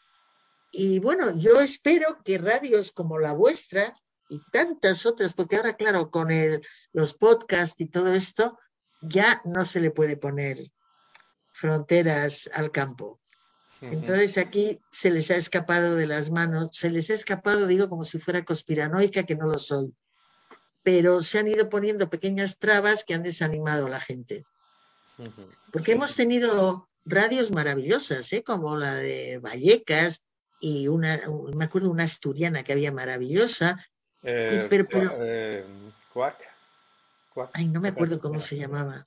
y bueno, yo espero que radios como la vuestra y tantas otras, porque ahora, claro, con los podcasts y todo esto, ya no se le puede poner fronteras al campo. Ujú. Entonces aquí se les ha escapado de las manos, se les ha escapado, digo, como si fuera conspiranoica, que no lo soy, pero se han ido poniendo pequeñas trabas que han desanimado a la gente. Ujú. Porque Sí, hemos tenido radios maravillosas, como la de Vallecas y me acuerdo una asturiana que había maravillosa, Eh, pero, eh, Quack, Quack, ay, no me Quack acuerdo cómo asturiana. se llamaba,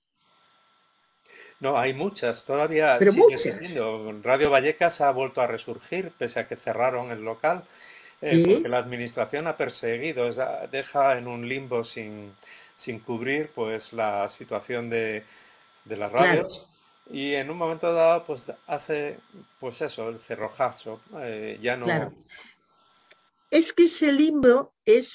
No, hay muchas, todavía pero sigue muchas, existiendo. Radio Vallecas ha vuelto a resurgir, pese a que cerraron el local, porque sí, la administración ha perseguido, deja en un limbo sin cubrir pues la situación de las claro, radios y en un momento dado pues hace pues eso, el cerrojazo, ya no. claro. Es que ese limbo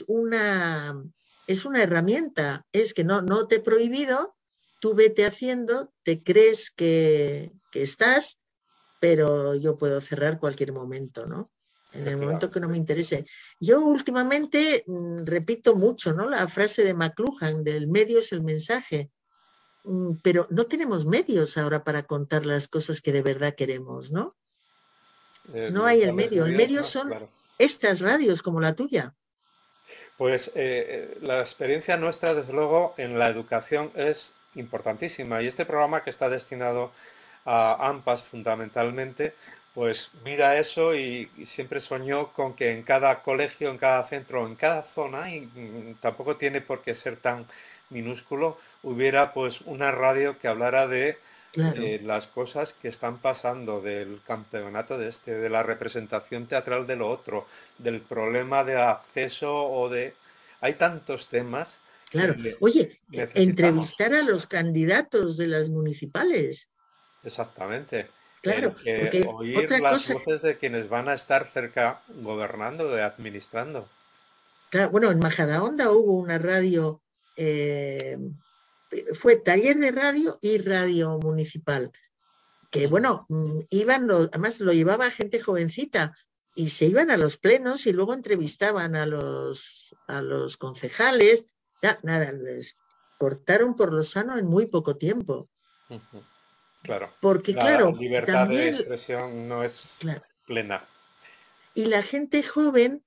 es una herramienta, es que no te he prohibido, tú vete haciendo, te crees que estás, pero yo puedo cerrar cualquier momento, ¿no? En el momento que no Efectivamente. me interese. Yo últimamente repito mucho, ¿no? La frase de McLuhan, del medio es el mensaje, pero no tenemos medios ahora para contar las cosas que de verdad queremos, ¿no? No Los hay el grandes medio. El medios, medio ¿no? son Claro. estas radios como la tuya. Pues la experiencia nuestra, desde luego, en la educación es importantísima y este programa que está destinado a AMPAs fundamentalmente, Pues mira eso y siempre soñó con que en cada colegio, en cada centro, en cada zona, y tampoco tiene por qué ser tan minúsculo, hubiera pues una radio que hablara de Claro, las cosas que están pasando, del campeonato de este, de la representación teatral de lo otro, del problema de acceso o de... Hay tantos temas claro. que Oye, necesitamos. entrevistar a los candidatos de las municipales. Exactamente. Claro, porque Oír otra las cosa, voces de quienes van a estar cerca gobernando, de administrando. claro, bueno, en Majadahonda hubo una radio, eh, fue taller de radio y radio municipal, que Ujú. bueno, además lo llevaba gente jovencita y se iban a los plenos y luego entrevistaban a los concejales. Nada, les cortaron por lo sano en muy poco tiempo. Ujú. Claro, Porque la claro, libertad de también, expresión no es claro, plena. y la gente joven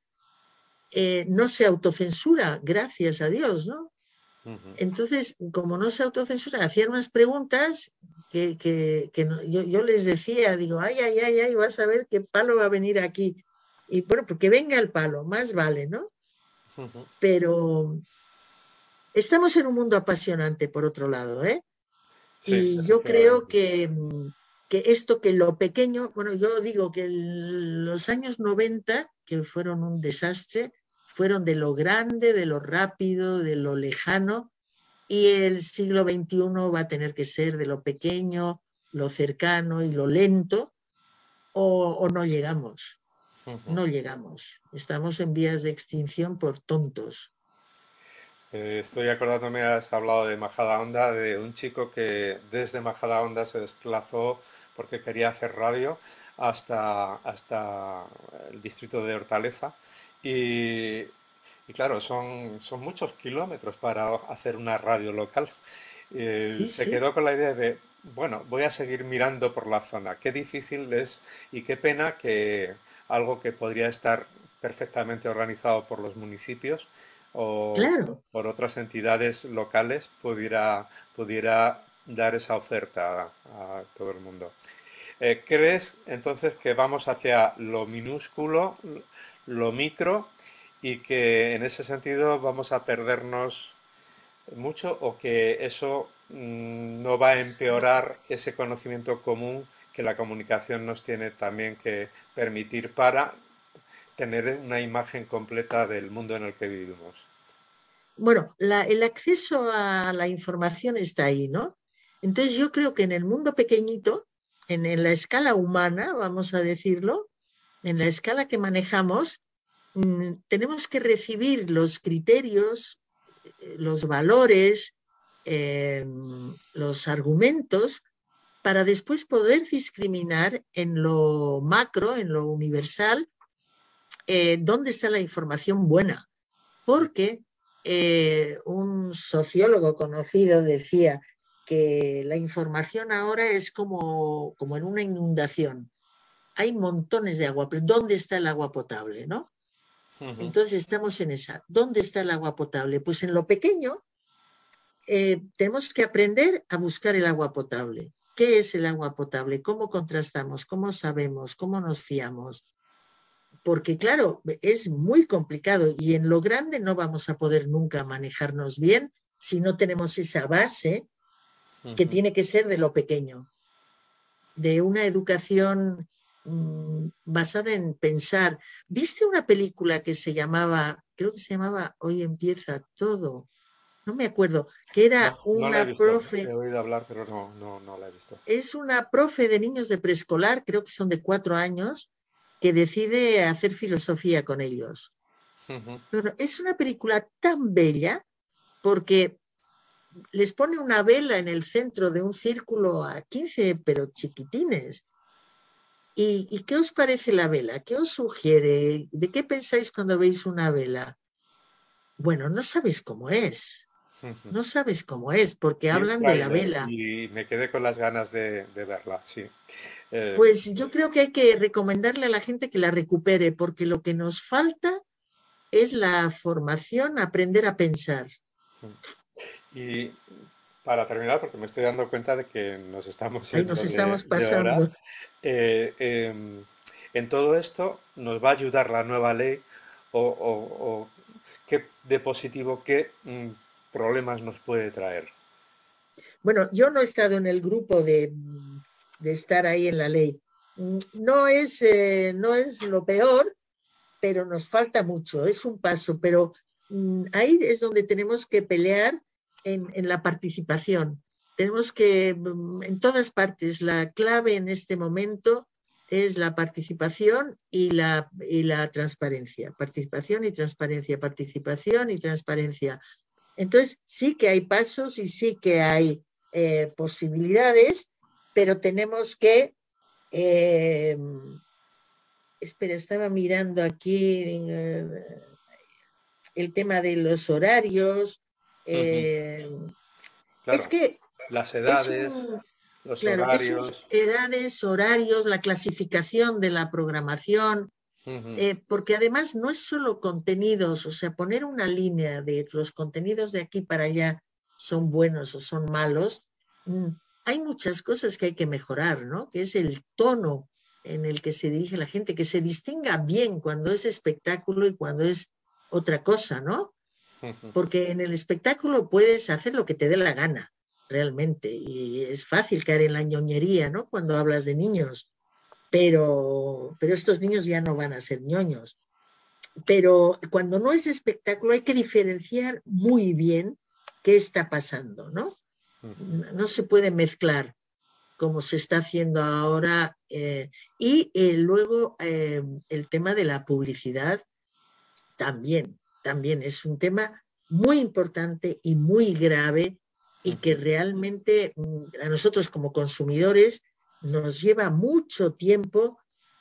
no se autocensura, gracias a Dios, ¿no? Ujú. Entonces, como no se autocensura, hacían unas preguntas que yo les decía, digo, ay, ay, ay, ay, vas a ver qué palo va a venir aquí. Y bueno, porque venga el palo, más vale, ¿no? Ujú. Pero estamos en un mundo apasionante, por otro lado, ¿eh? Sí, Y yo creo efectivamente. que esto, que lo pequeño, bueno, yo digo que los años 90, que fueron un desastre, fueron de lo grande, de lo rápido, de lo lejano, y el siglo XXI va a tener que ser de lo pequeño, lo cercano y lo lento, o no llegamos, Ujú. no llegamos. Estamos en vías de extinción por tontos. Estoy acordándome, has hablado de Majadahonda, de un chico que desde Majadahonda se desplazó porque quería hacer radio hasta el distrito de Hortaleza. Y, y claro, son muchos kilómetros para hacer una radio local. Sí, Se sí. quedó con la idea de, bueno, voy a seguir mirando por la zona. Qué difícil es y qué pena que algo que podría estar perfectamente organizado por los municipios o Claro. por otras entidades locales pudiera dar esa oferta a todo el mundo. ¿Crees entonces que vamos hacia lo minúsculo, lo micro, y que en ese sentido vamos a perdernos mucho o que eso no va a empeorar ese conocimiento común que la comunicación nos tiene también que permitir para tener una imagen completa del mundo en el que vivimos? Bueno, el acceso a la información está ahí, ¿no? Entonces yo creo que en el mundo pequeñito, en la escala humana, vamos a decirlo, en la escala que manejamos, tenemos que recibir los criterios, los valores, eh, los argumentos, para después poder discriminar en lo macro, en lo universal, dónde está la información buena. Porque un sociólogo conocido decía que la información ahora es como en una inundación. Hay montones de agua, pero ¿dónde está el agua potable, no? Ujú. Entonces estamos en esa. ¿Dónde está el agua potable? Pues en lo pequeño tenemos que aprender a buscar el agua potable. ¿Qué es el agua potable? ¿Cómo contrastamos? ¿Cómo sabemos? ¿Cómo nos fiamos? Porque claro, es muy complicado y en lo grande no vamos a poder nunca manejarnos bien si no tenemos esa base que Ujú. tiene que ser de lo pequeño, de una educación basada en pensar. ¿Viste una película que se llamaba, creo que se llamaba Hoy empieza todo? No me acuerdo, que No, era no la he una visto. He profe, oído hablar, pero no la he visto. es una profe de niños de preescolar, creo que son de 4 años, que decide hacer filosofía con ellos. Ujú. Pero es una película tan bella porque les pone una vela en el centro de un círculo a 15, pero chiquitines. ¿Y qué os parece la vela? ¿Qué os sugiere? ¿De qué pensáis cuando veis una vela? Bueno, no sabéis cómo es. Ujú. No sabes cómo es, porque Vi un hablan de la tráiler vela. y me quedé con las ganas de verla, sí. Eh, Pues yo creo que hay que recomendarle a la gente que la recupere, porque lo que nos falta es la formación, aprender a pensar. y para terminar, porque me estoy dando cuenta de que nos estamos Ahí yendo nos estamos de hora, pasando. en todo esto nos va a ayudar la nueva ley o qué de positivo, qué problemas nos puede traer. Bueno, yo no he estado en el grupo de estar ahí en la ley. No es lo peor, pero nos falta mucho, es un paso, pero ahí es donde tenemos que pelear en la participación. Tenemos que, en todas partes, la clave en este momento es la participación y la transparencia. Participación y transparencia, participación y transparencia. Entonces, sí que hay pasos y sí que hay posibilidades, pero tenemos que... espera, estaba mirando aquí el tema de los horarios. Claro, Es que las es edades, los claro, horarios. edades, horarios, la clasificación de la programación, porque además no es solo contenidos, o sea, poner una línea de los contenidos de aquí para allá son buenos o son malos. Hay muchas cosas que hay que mejorar, ¿no? Que es el tono en el que se dirige la gente, que se distinga bien cuando es espectáculo y cuando es otra cosa, ¿no? Porque en el espectáculo puedes hacer lo que te dé la gana, realmente, y es fácil caer en la ñoñería, ¿no? Cuando hablas de niños, pero estos niños ya no van a ser ñoños. Pero cuando no es espectáculo hay que diferenciar muy bien qué está pasando, ¿no? No se puede mezclar como se está haciendo ahora. Y luego el tema de la publicidad también es un tema muy importante y muy grave y que realmente a nosotros como consumidores nos lleva mucho tiempo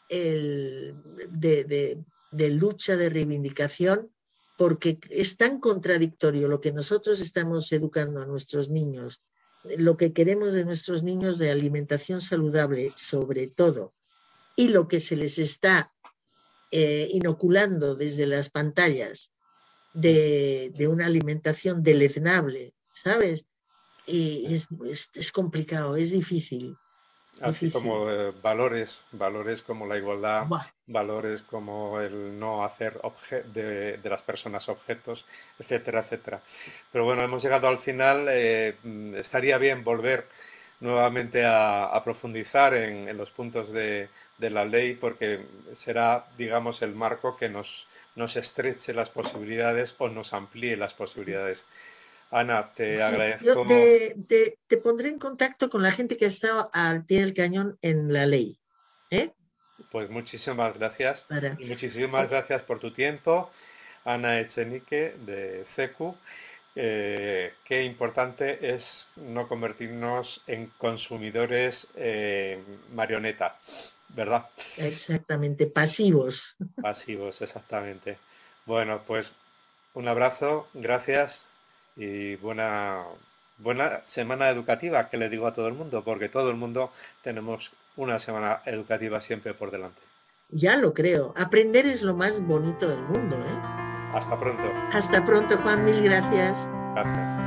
de lucha, de reivindicación, porque es tan contradictorio lo que nosotros estamos educando a nuestros niños, lo que queremos de nuestros niños de alimentación saludable, sobre todo, y lo que se les está inoculando desde las pantallas de una alimentación deleznable, ¿sabes? Y es complicado, es difícil. Así como valores como la igualdad, Buah. valores como el no hacer de las personas objetos, etcétera, etcétera. Pero bueno, hemos llegado al final. Estaría bien volver nuevamente a profundizar en los puntos de la ley, porque será, digamos, el marco que nos estreche las posibilidades o nos amplíe las posibilidades. Ana, te Sí, yo agradezco. te pondré en contacto con la gente que ha estado al pie del cañón en la ley. Pues muchísimas gracias. Para, Y muchísimas gracias por tu tiempo, Ana Echenique de CECU. Qué importante es no convertirnos en consumidores marioneta, ¿verdad? exactamente, pasivos. Pasivos, exactamente. Bueno, pues un abrazo, gracias y buena semana educativa, que le digo a todo el mundo, porque todo el mundo tenemos una semana educativa siempre por delante. Ya lo creo. Aprender es lo más bonito del mundo, ¿eh? Hasta pronto. Hasta pronto, Juan. Mil gracias. Gracias.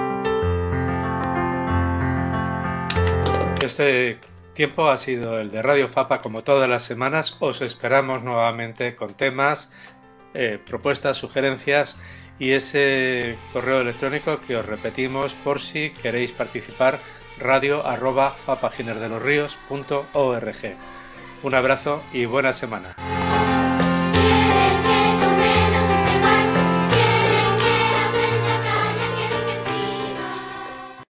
Este tiempo ha sido el de Radio Fapa, como todas las semanas. Os esperamos nuevamente con temas, propuestas, sugerencias y ese correo electrónico que os repetimos por si queréis participar, radio@fapaginerdelosrios.org. Un abrazo y buena semana.